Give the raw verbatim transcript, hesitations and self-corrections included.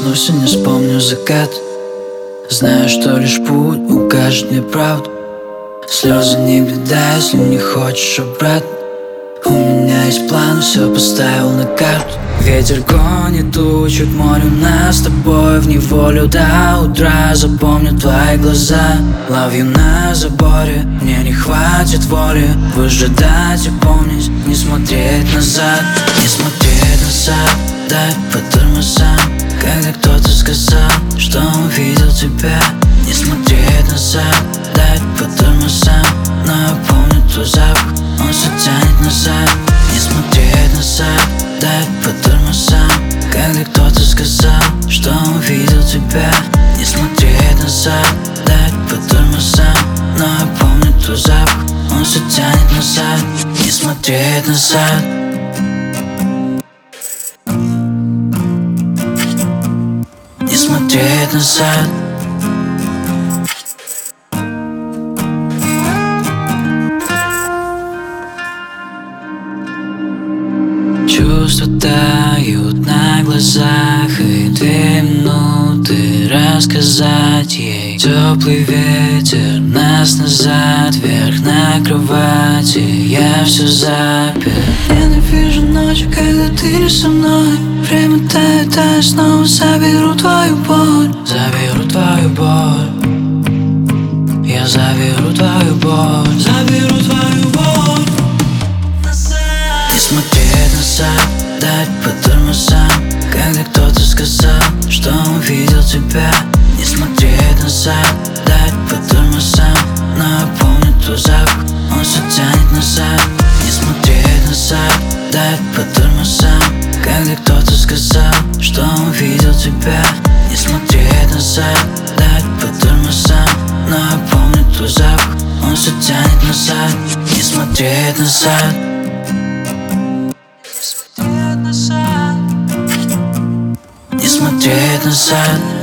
проснусь и не вспомню закат. Знаю, что лишь путь укажет мне правду. Слезы не беда, если не хочешь обратно. У меня есть план, все поставил на карту. Ветер гонит тучи к морю, нас с тобой в неволю до утра. Запомню твои глаза, love you на заборе. Мне не хватит воли выжидать и помнить, не смотреть назад. Не смотреть назад, дай по тормозам. Когда кто-то сказал, что он видел тебя. Не смотреть назад, дай по тормозам. Но я помню твой запах, он все тянет назад. Не смотреть назад, дай по тормозам. Когда кто-то сказал, что он видел тебя. Не смотреть назад, дай по тормозам. Но я помню твой запах, он все тянет назад. Не смотреть назад. Не смотреть назад. Чувства тают на глазах, и две минуты рассказать ей. Теплый ветер нас назад, вверх на кровати. Я все запер. Ненавижу ночи, когда ты не со мной. Время тает, а я снова заберу твою боль. Заберу твою боль. Я заберу твою боль. Заберу твою боль. Не смотреть назад, дать по тормозам. Когда кто-то сказал, что он видел тебя. Не смотреть назад, дать по тормозам. Но я помню твой запах, он все тянет назад. Не смотреть назад, дать по тормозам. Когда кто-то сказал, что он видел тебя. Не смотреть назад, дать по тормозам. Но я помню твой запах, он все тянет назад. Не смотреть назад. Не смотреть назад.